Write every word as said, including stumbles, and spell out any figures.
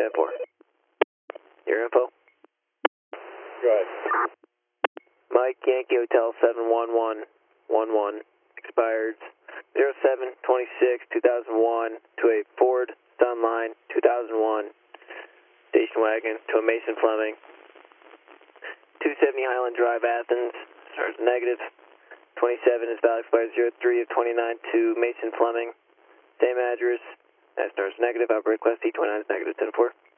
ten four. Your info? Go ahead. Mike Yankee Hotel seven one one one one, expired zero seven twenty-six two thousand one to a Ford Sunline two thousand one station wagon to a Mason Fleming. two seventy Highland Drive, Athens, stars negative. twenty-seven is valid expired zero three of twenty-nine to Mason Fleming. Same address, that stars negative, operator request T twenty-nine is negative ten four.